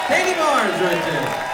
Katie Barnes right there.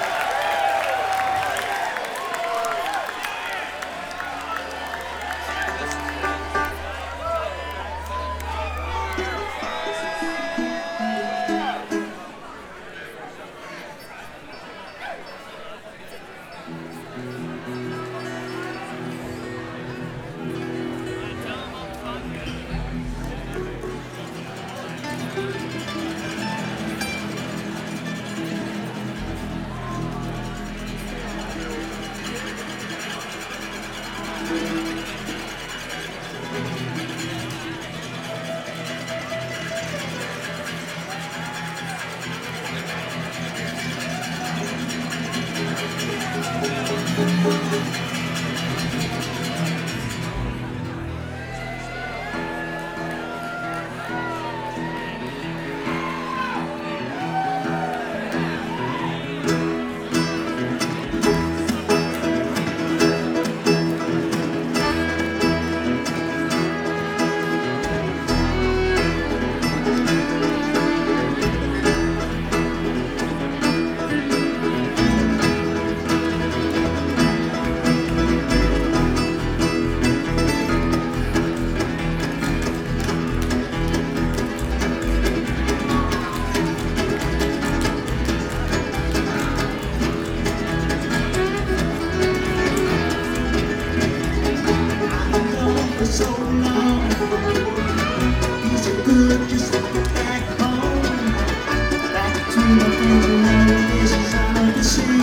So long, he's so good, just back home, back to my friends and all the places I love to see.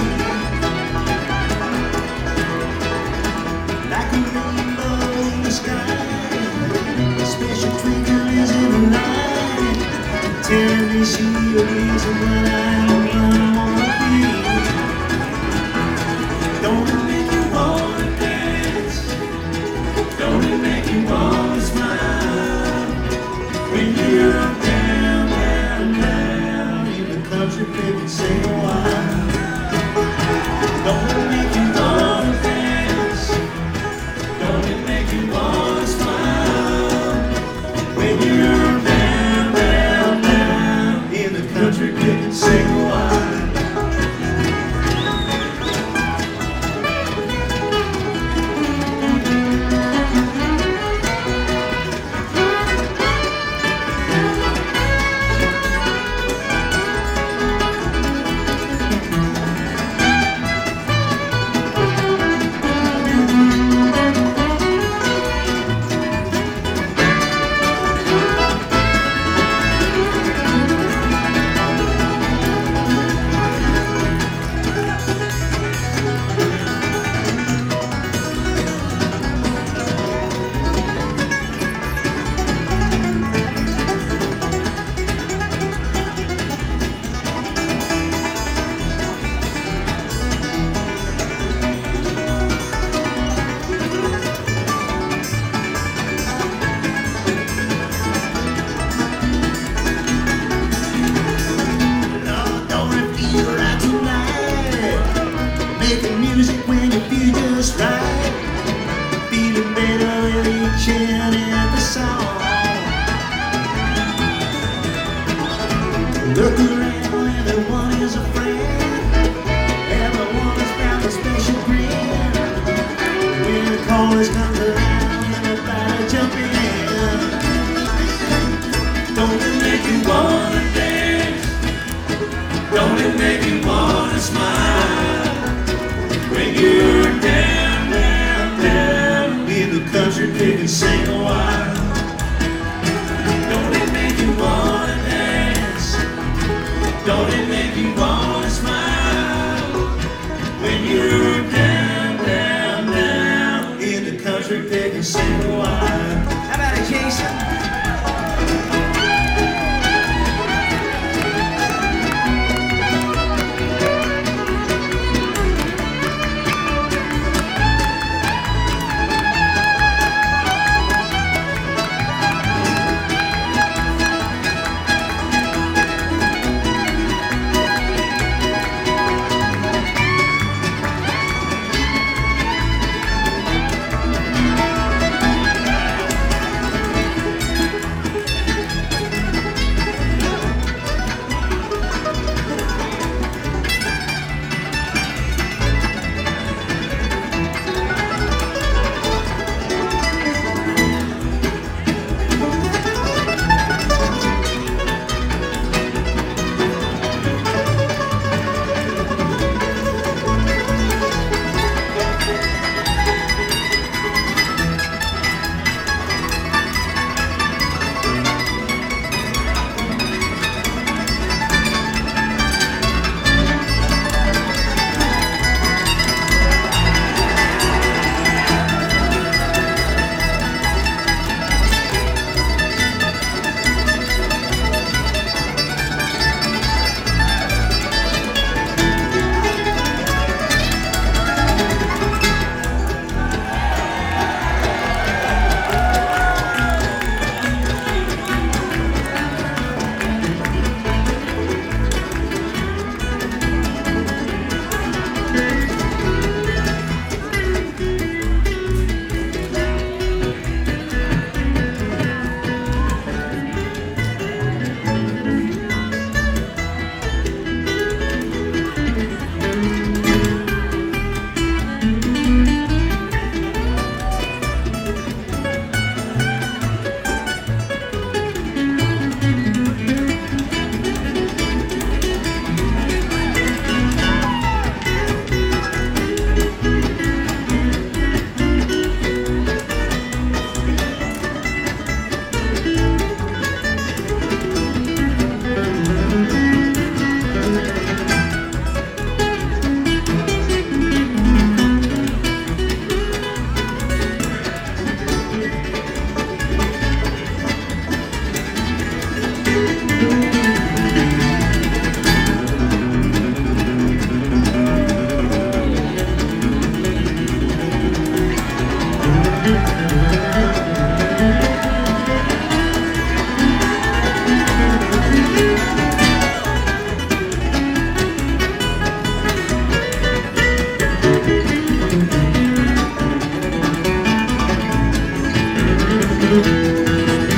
Like a rainbow in the sky, a special twinkle is in the light, telling me she's the reason why I wanna be. Don't it make you wanna dance? Don't it make you wanna smile when you're down, down, down in the country, baby, say a while. Don't it make you wanna dance? Don't it make you wanna smile when you're down, down, down in the country, baby, say a while. Making music when you feel just right, feeling better with each and every song. Look around, everyone is a friend, everyone has found a special grin. When the chorus comes around, everybody jump in. Don't it make you wanna dance? Don't it make you wanna smile when you're down, down, down in the country, baby, sing a while. Don't it make you wanna dance?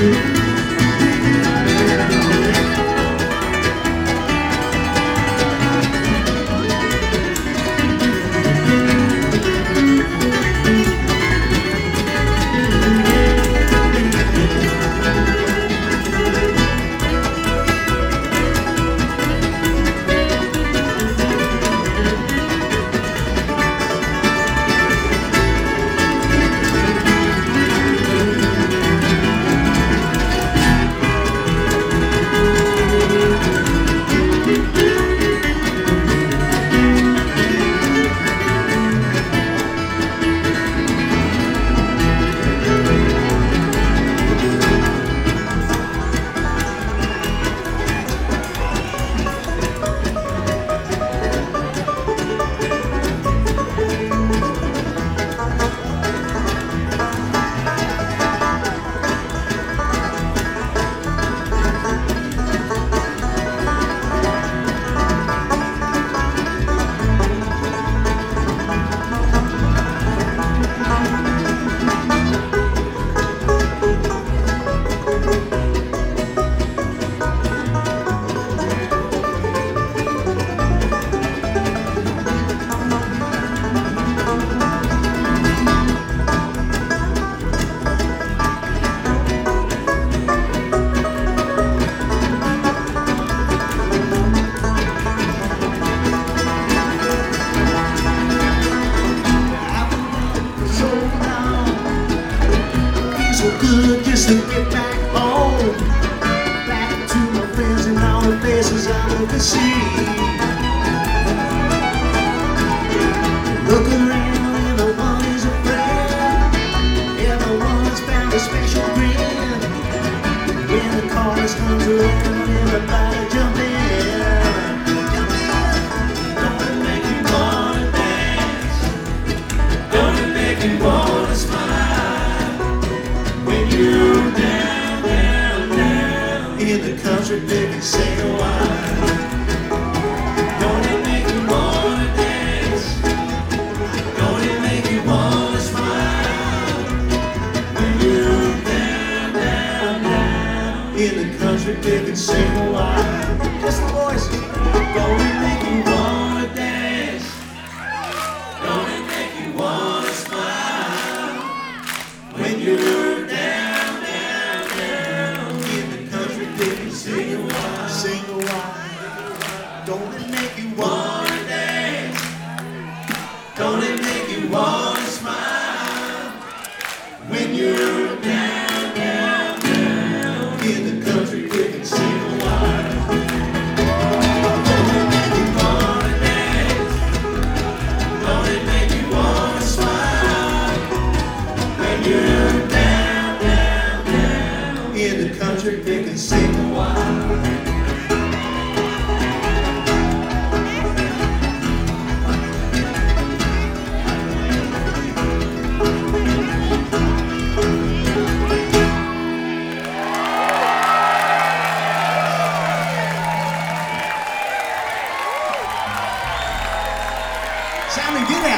Good just to get back home, back to my friends and all the faces I love to see. Look around, everyone is a friend, everyone's found a special grin. When the chorus comes around, everybody jump in. Don't it make you wanna dance? Don't it make you wanna smile? You're down, down, down in the country, they can sing a while. Don't it make you wanna dance? Don't it make you wanna smile? When you're down, down, down in the country, they can sing a while. Just the voice. Don't it make you wanna dance? Don't it make you wanna smile? When you're sing a while. Don't it make you wanna dance? Don't it make you wanna smile? When you're down, down, down in the country, we can sing a while. Don't it make you wanna dance? Don't it make you wanna smile? When you're down, down, down in the country, we can sing a while. Sounding good.